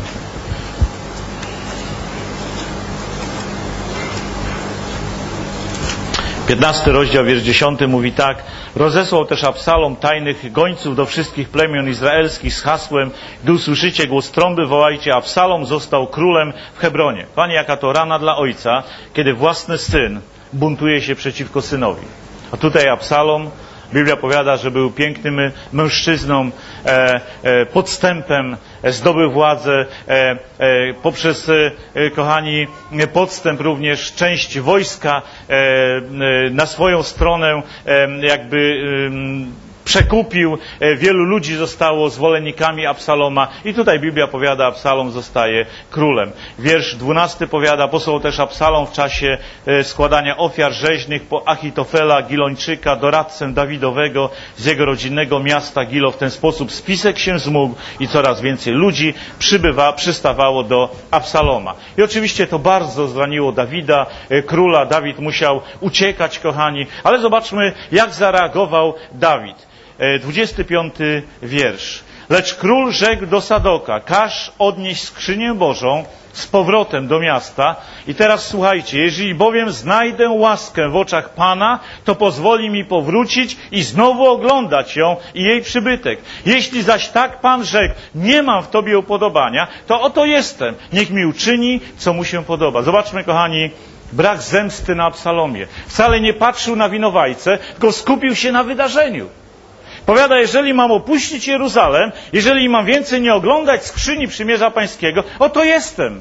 piętnasty rozdział, wiersz dziesiąty mówi tak. Rozesłał też Absalom tajnych gońców do wszystkich plemion izraelskich z hasłem: gdy usłyszycie głos trąby, wołajcie: Absalom został królem w Hebronie. Panie, jaka to rana dla ojca, kiedy własny syn buntuje się przeciwko synowi. A tutaj Absalom Biblia powiada, że był pięknym mężczyzną, e, e, podstępem, zdobył władzę, e, e, poprzez, e, kochani, podstęp również część wojska e, e, na swoją stronę e, jakby e, przekupił, wielu ludzi zostało zwolennikami Absaloma i tutaj Biblia powiada, Absalom zostaje królem. Wiersz dwunasty powiada, posłał też Absalom w czasie składania ofiar rzeźnych po Achitofela, Gilończyka, doradcę Dawidowego z jego rodzinnego miasta Gilo. W ten sposób spisek się zmógł i coraz więcej ludzi przybywa, przystawało do Absaloma. I oczywiście to bardzo zraniło Dawida, króla. Dawid musiał uciekać, kochani, ale zobaczmy, jak zareagował Dawid. dwudziesty piąty wiersz. Lecz król rzekł do Sadoka, każ odnieść skrzynię Bożą z powrotem do miasta. I teraz słuchajcie, jeżeli bowiem znajdę łaskę w oczach Pana, to pozwoli mi powrócić i znowu oglądać ją i jej przybytek. Jeśli zaś tak Pan rzekł, nie mam w Tobie upodobania, to oto jestem. Niech mi uczyni, co mu się podoba. Zobaczmy, kochani, brak zemsty na Absalomie. Wcale nie patrzył na winowajcę, tylko skupił się na wydarzeniu. Powiada, jeżeli mam opuścić Jeruzalem, jeżeli mam więcej nie oglądać skrzyni przymierza pańskiego, oto jestem.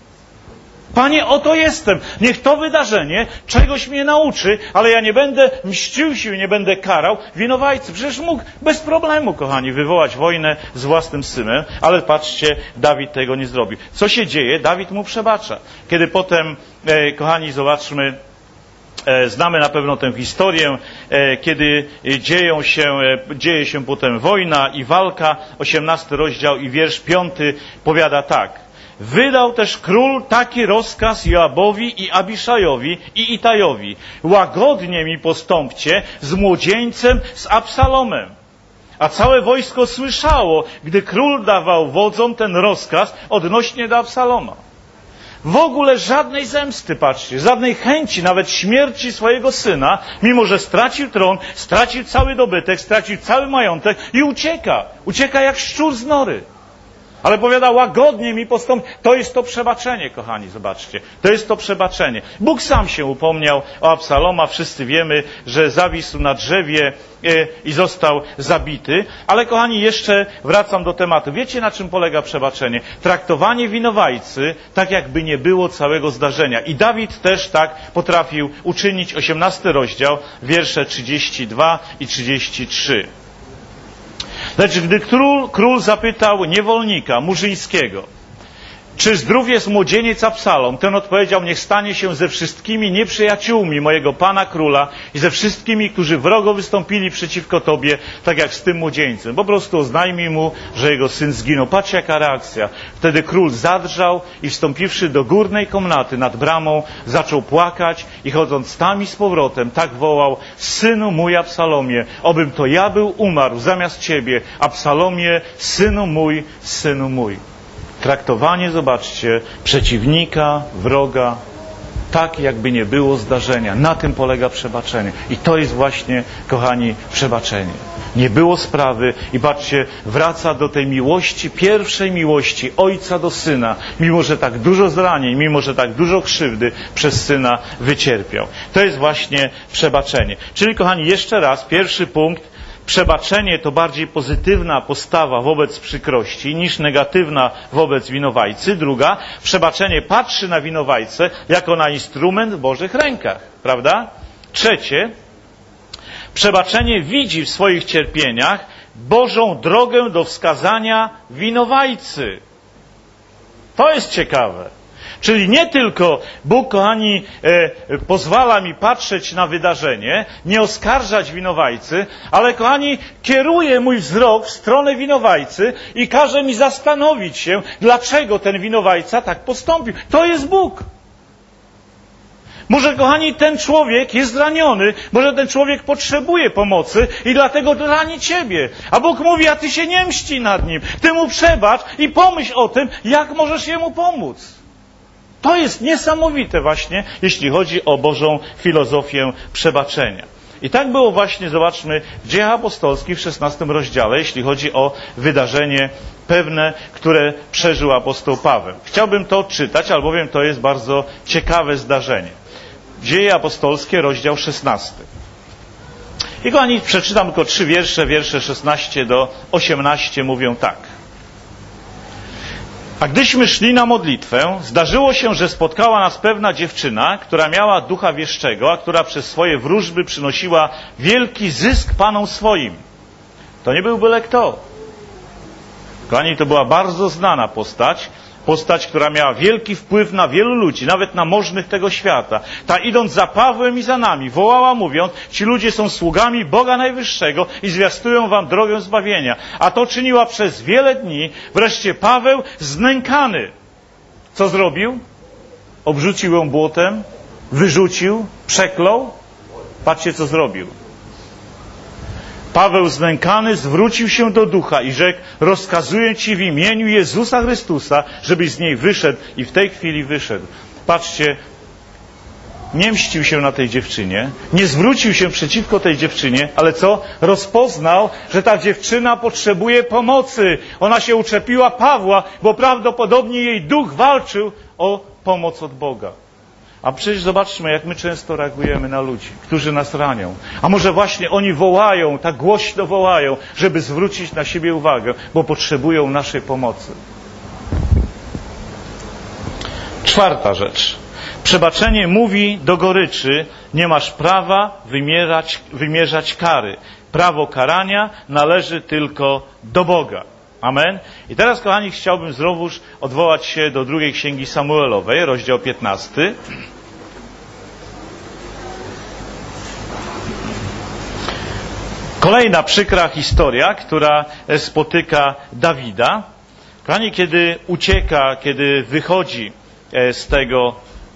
Panie, oto jestem. Niech to wydarzenie czegoś mnie nauczy, ale ja nie będę mścił się, nie będę karał winowajcy. Przecież mógł bez problemu, kochani, wywołać wojnę z własnym synem, ale patrzcie, Dawid tego nie zrobił. Co się dzieje? Dawid mu przebacza. Kiedy potem, e, kochani, zobaczmy, znamy na pewno tę historię, kiedy dzieją się, dzieje się potem wojna i walka. osiemnasty rozdział i wiersz piąty powiada tak. Wydał też król taki rozkaz Joabowi i Abiszajowi i Itajowi. Łagodnie mi postąpcie z młodzieńcem, z Absalomem. A całe wojsko słyszało, gdy król dawał wodzom ten rozkaz odnośnie do Absaloma. W ogóle żadnej zemsty, patrzcie, żadnej chęci, nawet śmierci swojego syna, mimo że stracił tron, stracił cały dobytek, stracił cały majątek i ucieka. Ucieka jak szczur z nory. Ale powiada, łagodnie mi postąpi. To jest to przebaczenie, kochani, zobaczcie. To jest to przebaczenie. Bóg sam się upomniał o Absaloma. Wszyscy wiemy, że zawisł na drzewie i został zabity. Ale, kochani, jeszcze wracam do tematu. Wiecie, na czym polega przebaczenie? Traktowanie winowajcy tak, jakby nie było całego zdarzenia. I Dawid też tak potrafił uczynić. osiemnasty rozdział, wiersze trzydzieści dwa i trzydzieści trzy. Lecz gdy król, król zapytał niewolnika murzyńskiego, czy zdrów jest młodzieniec Absalom, ten odpowiedział, niech stanie się ze wszystkimi nieprzyjaciółmi mojego pana króla i ze wszystkimi, którzy wrogo wystąpili przeciwko tobie, tak jak z tym młodzieńcem. Po prostu oznajmij mu, że jego syn zginął. Patrzcie, jaka reakcja. Wtedy król zadrżał i wstąpiwszy do górnej komnaty nad bramą, zaczął płakać i chodząc tam i z powrotem, tak wołał, synu mój Absalomie, obym to ja był umarł zamiast ciebie, Absalomie, synu mój, synu mój. Traktowanie, zobaczcie, przeciwnika, wroga, tak jakby nie było zdarzenia. Na tym polega przebaczenie. I to jest właśnie, kochani, przebaczenie. Nie było sprawy i patrzcie, wraca do tej miłości, pierwszej miłości ojca do syna, mimo że tak dużo zranień, mimo że tak dużo krzywdy przez syna wycierpiał. To jest właśnie przebaczenie. Czyli, kochani, jeszcze raz, pierwszy punkt, przebaczenie to bardziej pozytywna postawa wobec przykrości niż negatywna wobec winowajcy. Druga, przebaczenie patrzy na winowajcę jako na instrument w Bożych rękach. Prawda? Trzecie, przebaczenie widzi w swoich cierpieniach Bożą drogę do wskazania winowajcy. To jest ciekawe. Czyli nie tylko Bóg, kochani, e, pozwala mi patrzeć na wydarzenie, nie oskarżać winowajcy, ale, kochani, kieruje mój wzrok w stronę winowajcy i każe mi zastanowić się, dlaczego ten winowajca tak postąpił. To jest Bóg. Może, kochani, ten człowiek jest zraniony, może ten człowiek potrzebuje pomocy i dlatego rani ciebie. A Bóg mówi, a ty się nie mści nad nim. Ty mu przebacz i pomyśl o tym, jak możesz jemu pomóc. To jest niesamowite właśnie, jeśli chodzi o Bożą filozofię przebaczenia. I tak było właśnie, zobaczmy, w Dziejach Apostolskich w szesnastym rozdziale, jeśli chodzi o wydarzenie pewne, które przeżył apostoł Paweł. Chciałbym to odczytać, albowiem to jest bardzo ciekawe zdarzenie. Dzieje Apostolskie, rozdział szesnasty. I kochani, przeczytam tylko trzy wiersze, wiersze szesnaście do osiemnaście mówią tak. A gdyśmy szli na modlitwę, zdarzyło się, że spotkała nas pewna dziewczyna, która miała ducha wieszczego, a która przez swoje wróżby przynosiła wielki zysk panom swoim. To nie był byle kto. Kochani, to była bardzo znana postać, postać, która miała wielki wpływ na wielu ludzi, nawet na możnych tego świata. Ta idąc za Pawłem i za nami, wołała mówiąc, ci ludzie są sługami Boga Najwyższego i zwiastują wam drogę zbawienia. A to czyniła przez wiele dni. Wreszcie Paweł znękany. Co zrobił? Obrzucił ją błotem, wyrzucił, przeklął. Patrzcie, co zrobił. Paweł znękany zwrócił się do ducha i rzekł, rozkazuję ci w imieniu Jezusa Chrystusa, żebyś z niej wyszedł, i w tej chwili wyszedł. Patrzcie, nie mścił się na tej dziewczynie, nie zwrócił się przeciwko tej dziewczynie, ale co? Rozpoznał, że ta dziewczyna potrzebuje pomocy. Ona się uczepiła Pawła, bo prawdopodobnie jej duch walczył o pomoc od Boga. A przecież zobaczmy, jak my często reagujemy na ludzi, którzy nas ranią. A może właśnie oni wołają, tak głośno wołają, żeby zwrócić na siebie uwagę, bo potrzebują naszej pomocy. Czwarta rzecz. Przebaczenie mówi do goryczy, nie masz prawa wymierzać, wymierzać kary. Prawo karania należy tylko do Boga. Amen. I teraz, kochani, chciałbym znowuż odwołać się do drugiej księgi Samuelowej, rozdział piętnasty. Kolejna przykra historia, która spotyka Dawida. Kochani, kiedy ucieka, kiedy wychodzi z tego,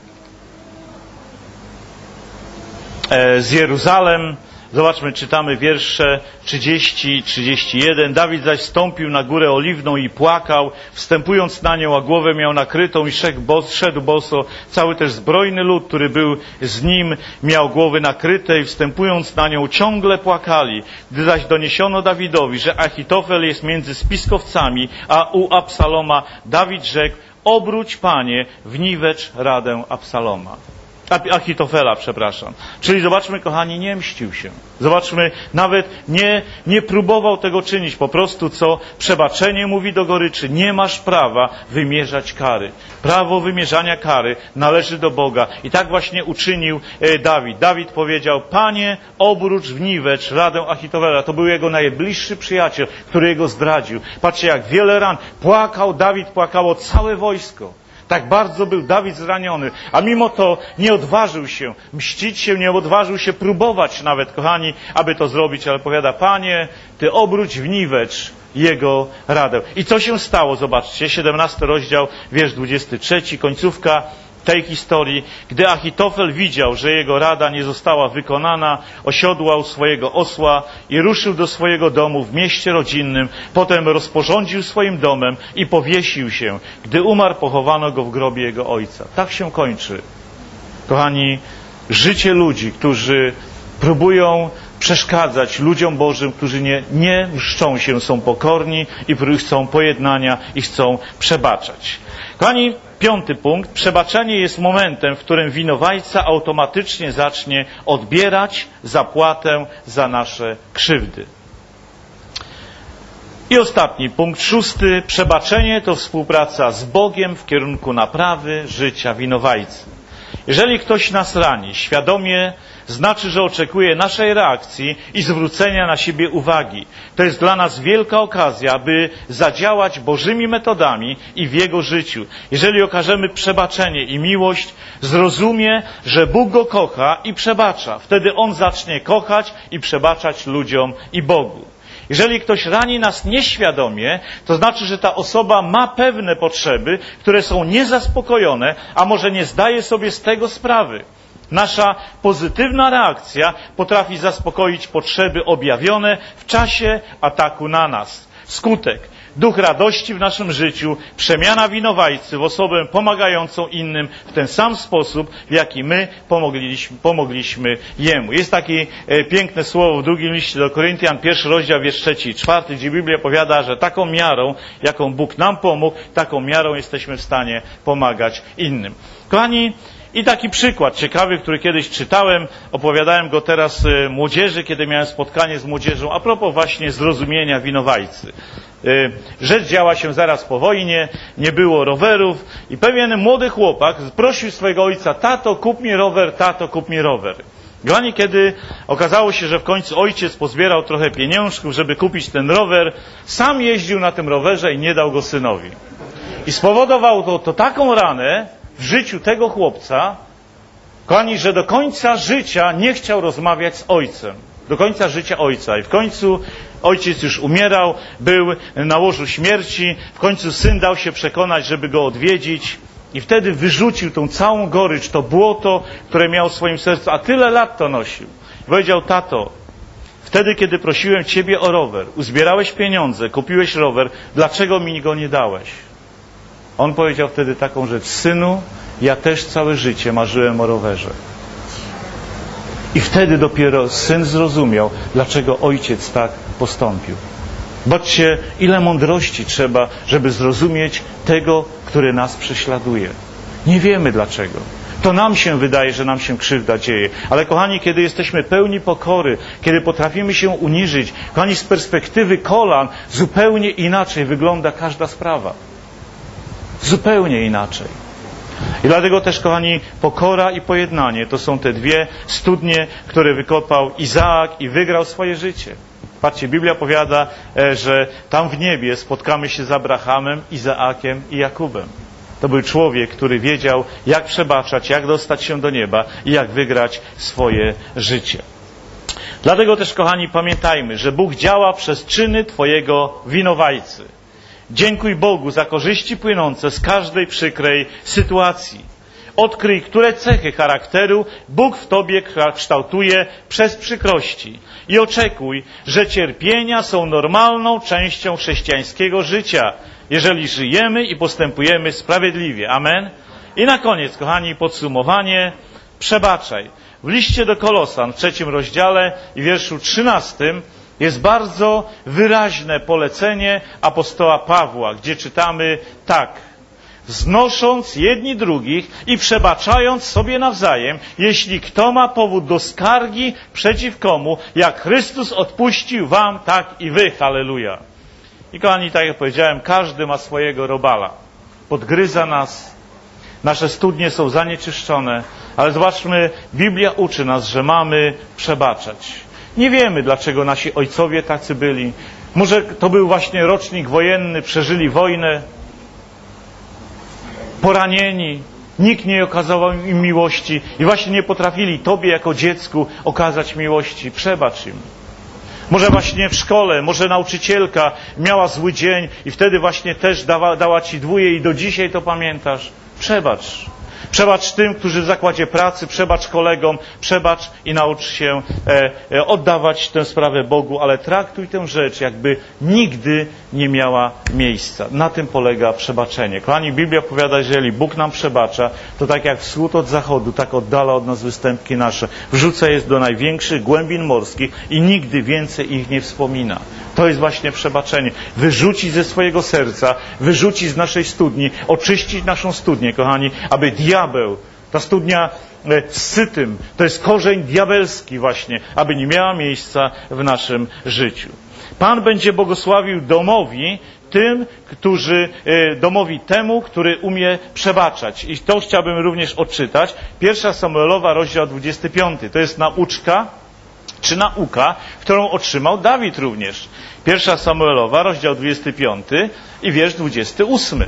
z Jeruzalem, zobaczmy, czytamy wiersze trzydzieści trzydzieści jeden. Dawid zaś wstąpił na górę oliwną i płakał, wstępując na nią, a głowę miał nakrytą i szedł, bos, szedł boso. Cały też zbrojny lud, który był z nim, miał głowy nakryte i wstępując na nią ciągle płakali. Gdy zaś doniesiono Dawidowi, że Achitofel jest między spiskowcami, a u Absaloma, Dawid rzekł, obróć, Panie, w niwecz radę Absaloma. Achitofela, przepraszam. Czyli zobaczmy, kochani, nie mścił się. Zobaczmy, nawet nie, nie próbował tego czynić. Po prostu co? Przebaczenie mówi do goryczy. Nie masz prawa wymierzać kary. Prawo wymierzania kary należy do Boga. I tak właśnie uczynił e, Dawid. Dawid powiedział, Panie, obróć w niwecz radę Achitofela. To był jego najbliższy przyjaciel, który jego zdradził. Patrzcie, jak wiele ran. Płakał Dawid, płakało całe wojsko. Tak bardzo był Dawid zraniony, a mimo to nie odważył się mścić się, nie odważył się próbować nawet, kochani, aby to zrobić, ale powiada, Panie, Ty obróć w niwecz jego radę. I co się stało? Zobaczcie, siedemnasty rozdział, wiersz dwudziesty trzeci, końcówka tej historii. Gdy Achitofel widział, że jego rada nie została wykonana, osiodłał swojego osła i ruszył do swojego domu w mieście rodzinnym. Potem rozporządził swoim domem i powiesił się. Gdy umarł, pochowano go w grobie jego ojca. Tak się kończy, kochani, życie ludzi, którzy próbują przeszkadzać ludziom Bożym, którzy nie, nie mszczą się, są pokorni i chcą pojednania i chcą przebaczać. Kochani, piąty punkt. Przebaczenie jest momentem, w którym winowajca automatycznie zacznie odbierać zapłatę za nasze krzywdy. I ostatni punkt, szósty. Przebaczenie to współpraca z Bogiem w kierunku naprawy życia winowajcy. Jeżeli ktoś nas rani świadomie, znaczy, że oczekuje naszej reakcji i zwrócenia na siebie uwagi. To jest dla nas wielka okazja, by zadziałać Bożymi metodami i w Jego życiu. Jeżeli okażemy przebaczenie i miłość, zrozumie, że Bóg go kocha i przebacza. Wtedy On zacznie kochać i przebaczać ludziom i Bogu. Jeżeli ktoś rani nas nieświadomie, to znaczy, że ta osoba ma pewne potrzeby, które są niezaspokojone, a może nie zdaje sobie z tego sprawy. Nasza pozytywna reakcja potrafi zaspokoić potrzeby objawione w czasie ataku na nas. Skutek. Duch radości w naszym życiu, przemiana winowajcy w osobę pomagającą innym w ten sam sposób, w jaki my pomogliśmy, pomogliśmy Jemu. Jest takie e, piękne słowo w drugim liście do Koryntian, pierwszy rozdział, wiersz trzeci i czwarty, gdzie Biblia powiada, że taką miarą, jaką Bóg nam pomógł, taką miarą jesteśmy w stanie pomagać innym. Kochani, I taki przykład ciekawy, który kiedyś czytałem, opowiadałem go teraz młodzieży, kiedy miałem spotkanie z młodzieżą, a propos właśnie zrozumienia winowajcy. Rzecz działa się zaraz po wojnie, nie było rowerów i pewien młody chłopak prosił swojego ojca: tato, kup mi rower, tato, kup mi rower. Kochani, kiedy okazało się, że w końcu ojciec pozbierał trochę pieniążków, żeby kupić ten rower, sam jeździł na tym rowerze i nie dał go synowi. I spowodowało to, to taką ranę w życiu tego chłopca, kochani, że do końca życia nie chciał rozmawiać z ojcem. Do końca życia ojca. I w końcu ojciec już umierał, był na łożu śmierci, w końcu syn dał się przekonać, żeby go odwiedzić i wtedy wyrzucił tą całą gorycz, to błoto, które miał w swoim sercu, a tyle lat to nosił. I powiedział: tato, wtedy, kiedy prosiłem ciebie o rower, uzbierałeś pieniądze, kupiłeś rower, dlaczego mi go nie dałeś? On powiedział wtedy taką rzecz: synu, ja też całe życie marzyłem o rowerze. I wtedy dopiero syn zrozumiał, dlaczego ojciec tak postąpił. Zobaczcie, ile mądrości trzeba, żeby zrozumieć tego, który nas prześladuje. Nie wiemy dlaczego. To nam się wydaje, że nam się krzywda dzieje. Ale kochani, kiedy jesteśmy pełni pokory, kiedy potrafimy się uniżyć, kochani, z perspektywy kolan zupełnie inaczej wygląda każda sprawa. Zupełnie inaczej. I dlatego też, kochani, pokora i pojednanie to są te dwie studnie, które wykopał Izaak i wygrał swoje życie. Patrzcie, Biblia powiada, że tam w niebie spotkamy się z Abrahamem, Izaakiem i Jakubem. To był człowiek, który wiedział, jak przebaczać, jak dostać się do nieba i jak wygrać swoje życie. Dlatego też, kochani, pamiętajmy, że Bóg działa przez czyny twojego winowajcy. Dziękuj Bogu za korzyści płynące z każdej przykrej sytuacji. Odkryj, które cechy charakteru Bóg w tobie kształtuje przez przykrości. I oczekuj, że cierpienia są normalną częścią chrześcijańskiego życia, jeżeli żyjemy i postępujemy sprawiedliwie. Amen. I na koniec, kochani, podsumowanie. Przebaczaj. W liście do Kolosan w trzecim rozdziale i wierszu trzynastym jest bardzo wyraźne polecenie apostoła Pawła, gdzie czytamy tak: znosząc jedni drugich i przebaczając sobie nawzajem, jeśli kto ma powód do skargi przeciw komu, jak Chrystus odpuścił wam, tak i wy. Halleluja. I kochani, tak jak powiedziałem, każdy ma swojego robala. Podgryza nas, nasze studnie są zanieczyszczone, ale zobaczmy, Biblia uczy nas, że mamy przebaczać. Nie wiemy, dlaczego nasi ojcowie tacy byli. Może to był właśnie rocznik wojenny, przeżyli wojnę, poranieni, nikt nie okazał im miłości i właśnie nie potrafili tobie jako dziecku okazać miłości. Przebacz im. Może właśnie w szkole, może nauczycielka miała zły dzień i wtedy właśnie też dała, dała ci dwóje i do dzisiaj to pamiętasz. Przebacz. Przebacz tym, którzy w zakładzie pracy, przebacz kolegom, przebacz i naucz się e, e, oddawać tę sprawę Bogu, ale traktuj tę rzecz, jakby nigdy nie miała miejsca. Na tym polega przebaczenie. Kochani, Biblia powiada, że jeżeli Bóg nam przebacza, to tak jak wschód od zachodu, tak oddala od nas występki nasze. Wrzuca je do największych głębin morskich i nigdy więcej ich nie wspomina. To jest właśnie przebaczenie. Wyrzucić ze swojego serca, wyrzucić z naszej studni, oczyścić naszą studnię, kochani, aby diabeł, ta studnia z sytym, to jest korzeń diabelski właśnie, aby nie miała miejsca w naszym życiu. Pan będzie błogosławił domowi tym, którzy, domowi temu, który umie przebaczać. I to chciałbym również odczytać. Pierwsza Samuelowa, rozdział dwudziesty piąty. To jest nauczka, czy nauka, którą otrzymał Dawid również. Pierwsza Samuelowa, rozdział dwudziesty piąty i wiersz dwudziesty ósmy.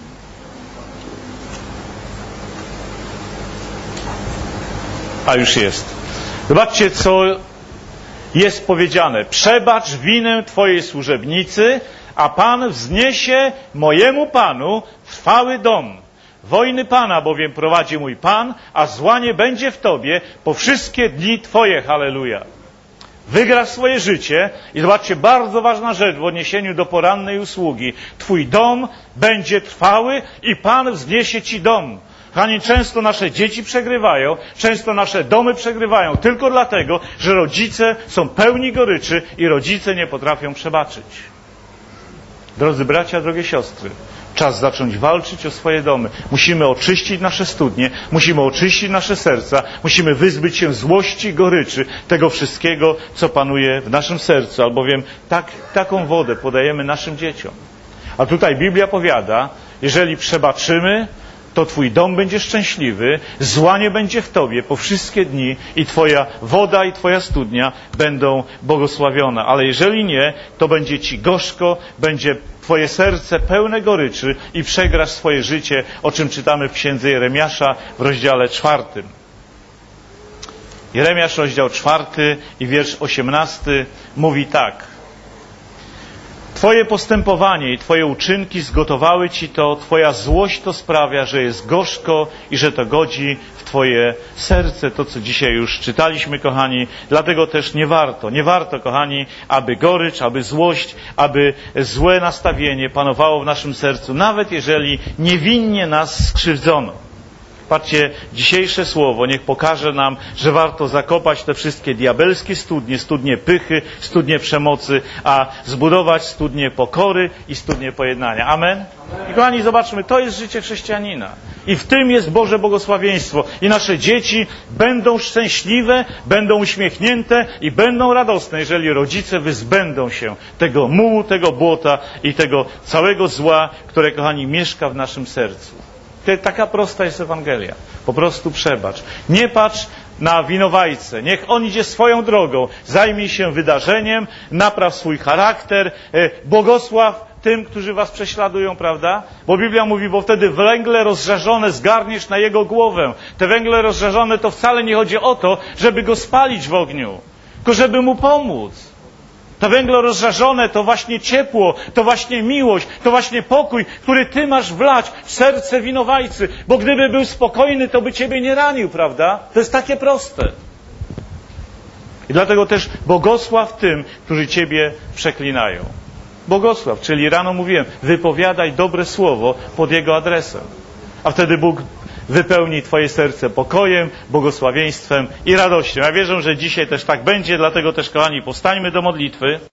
A już jest. Zobaczcie, co jest powiedziane. Przebacz winę twojej służebnicy, a Pan wzniesie mojemu Panu trwały dom. Wojny Pana bowiem prowadzi mój Pan, a zła nie będzie w tobie po wszystkie dni twoje. Halleluja. Wygrasz swoje życie i zobaczcie, bardzo ważna rzecz w odniesieniu do porannej usługi. Twój dom będzie trwały i Pan wzniesie ci dom. Kochani, często nasze dzieci przegrywają, często nasze domy przegrywają tylko dlatego, że rodzice są pełni goryczy i rodzice nie potrafią przebaczyć. Drodzy bracia, drogie siostry, Czas zacząć walczyć o swoje domy. Musimy oczyścić nasze studnie, musimy oczyścić nasze serca, musimy wyzbyć się złości, goryczy, tego wszystkiego, co panuje w naszym sercu, albowiem tak, taką wodę podajemy naszym dzieciom. A tutaj Biblia powiada, jeżeli przebaczymy, to Twój dom będzie szczęśliwy, zła nie będzie w Tobie po wszystkie dni i Twoja woda i Twoja studnia będą błogosławione. Ale jeżeli nie, to będzie Ci gorzko, będzie Twoje serce pełne goryczy i przegrasz swoje życie, o czym czytamy w księdze Jeremiasza w rozdziale czwartym. Jeremiasz, rozdział czwarty i wiersz osiemnasty mówi tak. Twoje postępowanie i Twoje uczynki zgotowały Ci to, Twoja złość to sprawia, że jest gorzko i że to godzi w Twoje serce, to co dzisiaj już czytaliśmy, kochani. Dlatego też nie warto, nie warto, kochani, aby gorycz, aby złość, aby złe nastawienie panowało w naszym sercu, nawet jeżeli niewinnie nas skrzywdzono. Patrzcie, dzisiejsze słowo niech pokaże nam, że warto zakopać te wszystkie diabelskie studnie, studnie pychy, studnie przemocy, a zbudować studnie pokory i studnie pojednania. Amen? I kochani, zobaczmy, to jest życie chrześcijanina. I w tym jest Boże błogosławieństwo. I nasze dzieci będą szczęśliwe, będą uśmiechnięte i będą radosne, jeżeli rodzice wyzbędą się tego mułu, tego błota i tego całego zła, które, kochani, mieszka w naszym sercu. Taka prosta jest Ewangelia. Po prostu przebacz. Nie patrz na winowajcę. Niech on idzie swoją drogą. Zajmij się wydarzeniem, napraw swój charakter, błogosław tym, którzy was prześladują, prawda? Bo Biblia mówi, bo wtedy węgle rozżarzone zgarniesz na jego głowę. Te węgle rozżarzone to wcale nie chodzi o to, żeby go spalić w ogniu, tylko żeby mu pomóc. To węglo rozżarzone to właśnie ciepło, to właśnie miłość, to właśnie pokój, który ty masz wlać w serce winowajcy. Bo gdyby był spokojny, to by ciebie nie ranił, prawda? To jest takie proste. I dlatego też błogosław tym, którzy ciebie przeklinają. Błogosław, czyli rano mówiłem, wypowiadaj dobre słowo pod jego adresem. A wtedy Bóg wypełni twoje serce pokojem, błogosławieństwem i radością. Ja wierzę, że dzisiaj też tak będzie, dlatego też, kochani, powstańmy do modlitwy.